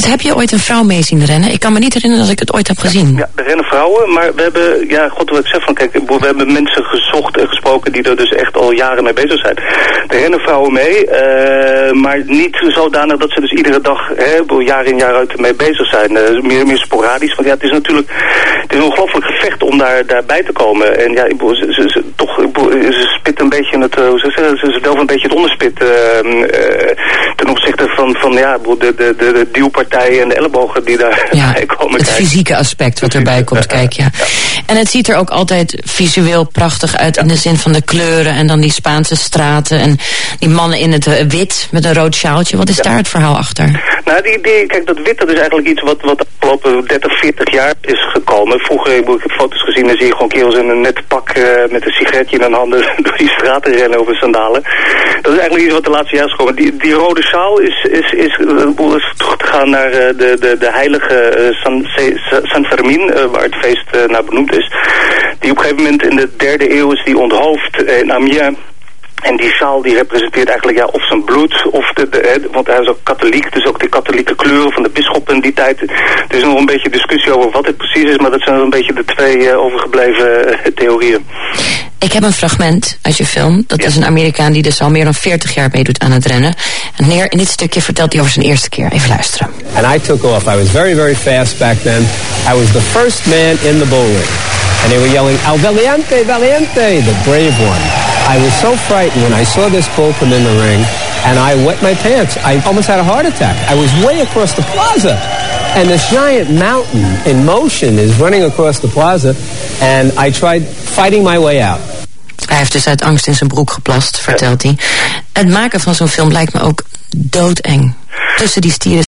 heb je ooit een vrouw mee zien rennen? Ik kan me niet herinneren dat ik het ooit heb gezien. Ja, er rennen vrouwen, maar we hebben, god wat ik zeg van, kijk, we hebben mensen gezocht en gesproken die er dus echt al jaren mee bezig zijn. Er rennen vrouwen mee, maar niet zodanig dat ze dus iedere dag, jaar in jaar uit mee bezig zijn. Meer sporadisch, want ja, het is natuurlijk, het is een ongelooflijk gevecht om daarbij te komen. En ja, ze spit een beetje ze delven een beetje het onderspit ten opzichte van de duwpartijen en de ellebogen die daarbij komen. Het fysieke aspect wat erbij komt kijken, ja. En het ziet er ook altijd visueel prachtig uit in de zin van de kleuren en dan die Spaanse straten en die mannen in het wit met een rood sjaaltje. Wat is daar het verhaal achter? Nou, kijk, dat wit, dat is eigenlijk iets wat de afgelopen 30, 40 jaar is gekomen. Vroeger heb ik foto's gezien, dan zie je gewoon kerels in een net pak met een sigaretje in hun handen door die straten rennen over sandalen. Dat is eigenlijk iets wat de laatste jaren is gekomen. Die rode sjaal is terug te gaan naar de heilige San Fermin, waar het feest naar benoemd is. Die op een gegeven moment in de 3e eeuw is die onthoofd in Amiens. En die sjaal die representeert eigenlijk of zijn bloed, of want hij is ook katholiek, dus ook de katholieke kleuren van de bisschop in die tijd. Er is nog een beetje discussie over wat het precies is, maar dat zijn een beetje de twee overgebleven theorieën. Ik heb een fragment uit je film. Dat is een Amerikaan die dus al meer dan 40 jaar meedoet aan het rennen. En in dit stukje vertelt hij over zijn eerste keer. Even luisteren. And I took off. I was very, very fast back then. I was the first man in the bull ring. And they were yelling, "El Valiente, Valiente," the brave one. I was so frightened when I saw this bull come in the ring, and I wet my pants. I almost had a heart attack. I was way across the plaza. And this giant mountain in motion is running across the plaza, and I tried fighting my way out. Hij heeft dus uit angst in zijn broek geplast, vertelt hij. Het maken van zo'n film lijkt me ook doodeng. Tussen die stieren